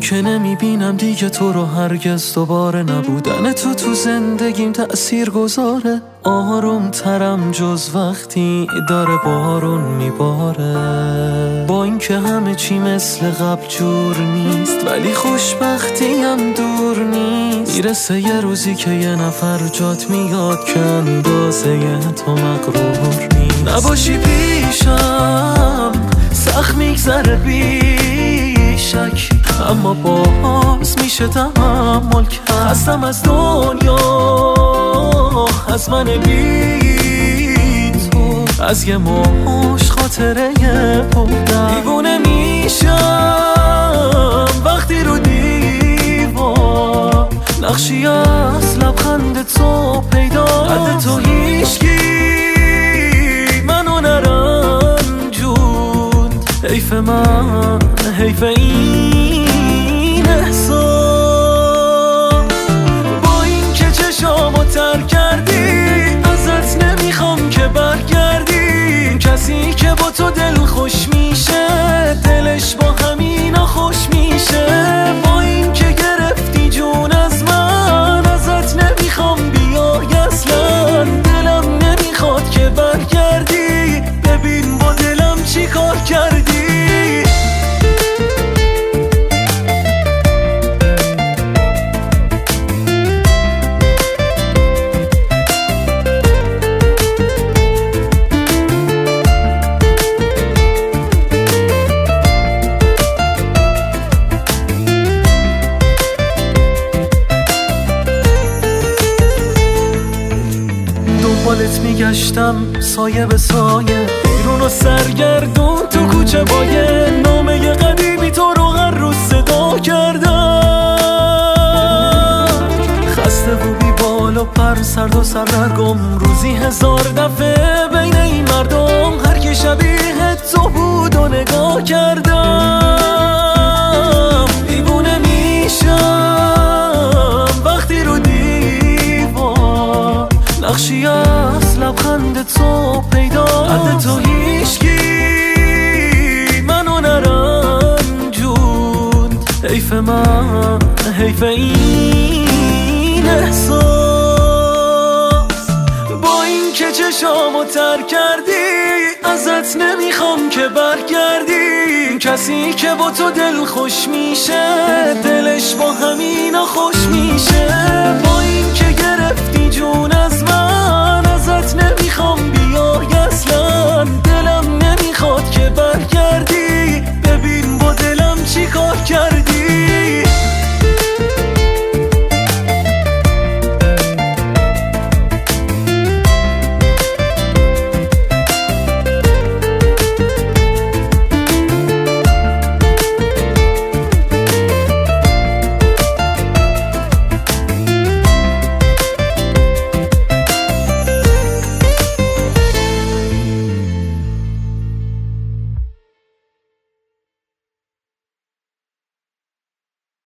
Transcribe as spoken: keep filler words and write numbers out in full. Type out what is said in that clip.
که نمیبینم دیگه تو رو هرگز دوباره. نبودن تو تو زندگیم تأثیر گذاره. آروم ترم جز وقتی داره بارون میباره. با اینکه همه چی مثل قبل جور نیست، ولی خوشبختی هم دور نیست. میرسه یه روزی که یه نفر جات میاد که اندازه تو مغرور نیست. نباشی پیشم سخت میگذره بیشک، اما باز میشه تحمل کرد. هستم از دنیا، از من بی تو، از یه موش خاطره بودم. دیوونه میشم وقتی رو دیوار نقشی از لبخند تو پیدا. قد تو هیچکی منو نرنجوند. حیف من، حیف این احساس. با این که چشامو تر کردی، ازت نمیخوام که برگردی. کسی که با تو دل خوش میشه، دلش با همینا خوش میشه. با این که گرفتی جون از من، ازت نمیخوام بیای اصلا. دلم نمیخواد که برگردی، ببین با دلم چی کار کردی. دنبالت میگشتم سایه به سایه، بیرون و سرگردون تو کوچه باید. نامه قدیمی تو رو هر روز صدا کردم. خسته و بی بال و پر، سرد و سردرگم، روزی هزار دفعه بین این مردم. هر کی شبیه تو بود و نگاه کردم. دیوونه میشم وقتی رو دیوار نقشی از لبخند تو پیدا. قد تو هیچکی منو نرنجوند. حیف من، حیف این احساس. با این که چشامو تر کردی، ازت نمیخوام که برگردی. کسی که با تو دل خوش میشه، دلش با همینا خوش